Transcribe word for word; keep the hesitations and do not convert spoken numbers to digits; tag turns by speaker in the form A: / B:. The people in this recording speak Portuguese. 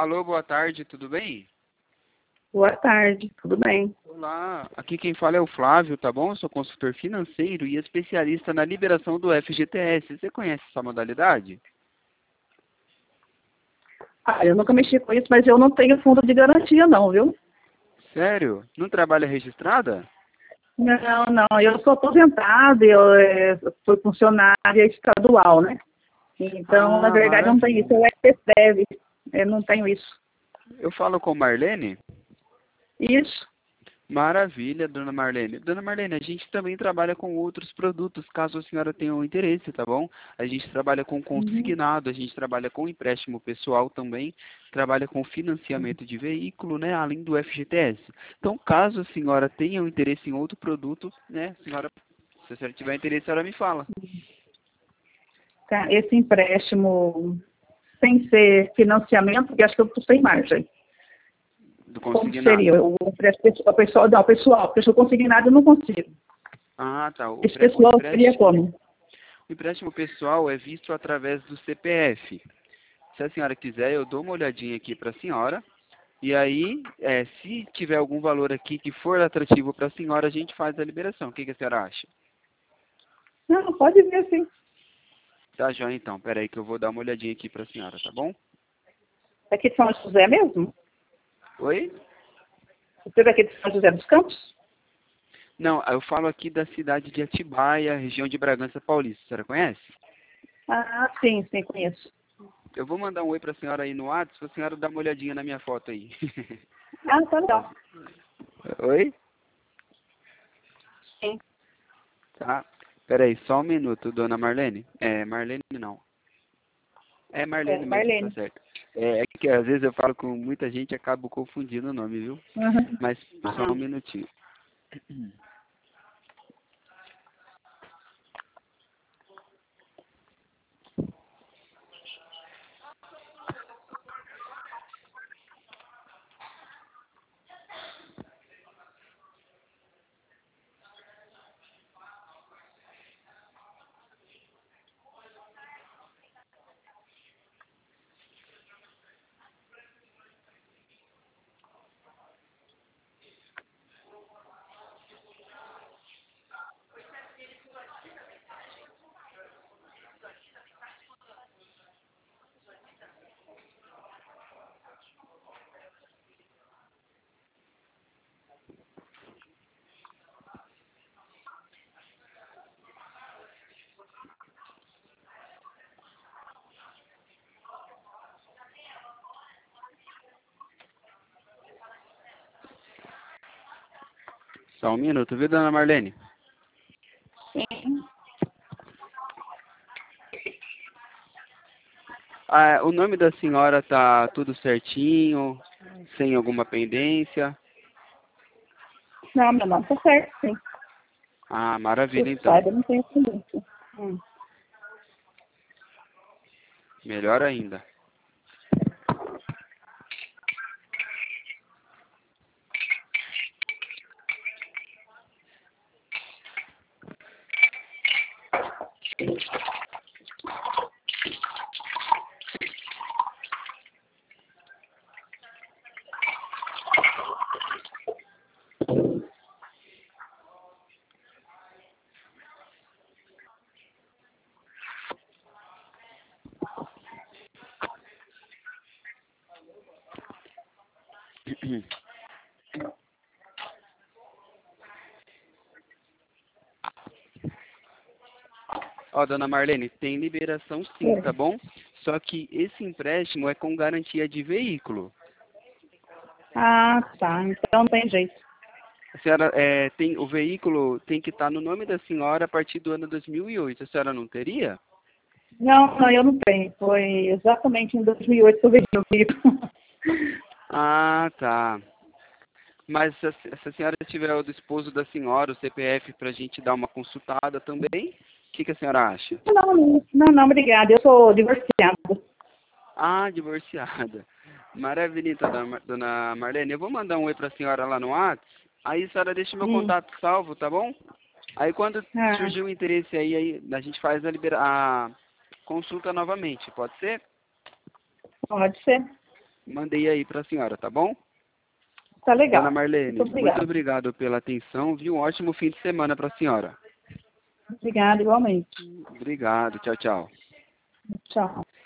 A: Alô, boa tarde, tudo bem?
B: Boa tarde, tudo bem?
A: Olá, aqui quem fala é o Flávio, tá bom? Eu sou consultor financeiro e especialista na liberação do F G T S. Você conhece essa modalidade?
B: Ah, eu nunca mexi com isso, mas eu não tenho fundo de garantia não, viu?
A: Sério? Não trabalha registrada?
B: Não, não, eu sou aposentada, eu é, sou funcionária estadual, né? Então, na
A: Ah,
B: verdade, eu não tenho isso,
A: maravilha.
B: eu é que deve, eu não tenho isso.
A: Eu falo com Marlene?
B: Isso,
A: Maravilha, dona Marlene. Dona Marlene, a gente também trabalha com outros produtos, caso a senhora tenha um interesse, tá bom? A gente trabalha com
B: uhum.
A: consignado, a gente trabalha com empréstimo pessoal também, trabalha com financiamento de veículo, né, além do F G T S. Então, caso a senhora tenha um interesse em outro produto, né, senhora, se a senhora tiver interesse, a senhora me fala.
B: Tá, esse empréstimo sem ser financiamento, porque acho que eu estou sem margem.
A: Do
B: Como que seria?
A: consignado.
B: O empréstimo pessoal, não, pessoal, porque se eu conseguir nada, eu não consigo.
A: Ah, tá. O,
B: Esse
A: pré- o
B: pessoal seria
A: empréstimo,
B: como?
A: o empréstimo pessoal é visto através do C P F. Se a senhora quiser, eu dou uma olhadinha aqui para a senhora. E aí, é, se tiver algum valor aqui que for atrativo para a senhora, a gente faz a liberação. O que, que a senhora acha?
B: Não, pode ver sim.
A: Tá, joia, então. Pera aí que eu vou dar uma olhadinha aqui para a senhora, tá bom?
B: É aqui de São José mesmo?
A: Oi?
B: Você é daqui de São José dos Campos?
A: Não, eu falo aqui da cidade de Atibaia, região de Bragança Paulista. A senhora conhece?
B: Ah, sim, sim, conheço.
A: Eu vou mandar um oi para a senhora aí no WhatsApp, para a senhora dar uma olhadinha na minha foto aí.
B: Ah, tá legal.
A: Oi?
B: Sim,
A: Tá. Pera aí, só um minuto, dona Marlene. É, Marlene não. É
B: é,
A: Marlene mesmo, tá
B: Marlene.
A: certo. É, é que às vezes eu falo com muita gente e acabo confundindo o nome, viu?
B: Uhum.
A: Mas só um
B: Uhum.
A: minutinho. Só um minuto, viu, dona Marlene?
B: Sim.
A: Ah, o nome da senhora tá tudo certinho, sem alguma pendência?
B: Não, meu nome tá certo, sim.
A: Ah,
B: Que eu
A: maravilha então.
B: saiba, não tem tendência. Hum.
A: Melhor ainda. Ó, dona Marlene, tem liberação sim, tá
B: É.
A: bom? Só que esse empréstimo é com garantia de veículo.
B: Ah, tá. Então não tem jeito.
A: A senhora, é, tem, o veículo tem que estar no nome da senhora a partir do ano dois mil e oito. A senhora não teria?
B: Não, não, eu não tenho. Foi exatamente em dois mil e oito que eu vendi o veículo.
A: Ah, tá. Mas se a, se a senhora tiver o do esposo da senhora, o C P F, para a gente dar uma consultada também, o que, que a senhora acha?
B: Não, não, não, não, obrigada. Eu sou divorciada.
A: Ah, divorciada. Maravilha, então, dona Mar- dona Marlene. Eu vou mandar um oi para a senhora lá no WhatsApp. Aí a senhora deixa meu
B: Hum.
A: contato salvo, tá bom? Aí quando
B: Ah,
A: surgir o interesse aí, aí a gente faz a, libera a consulta novamente, pode ser?
B: pode ser.
A: mandei aí para a senhora, tá bom?
B: Tá legal.
A: Dona Marlene,
B: Muito obrigada.
A: muito obrigado pela atenção, viu? Um ótimo fim de semana para a senhora.
B: Obrigada, igualmente.
A: Obrigado, tchau, tchau.
B: Tchau.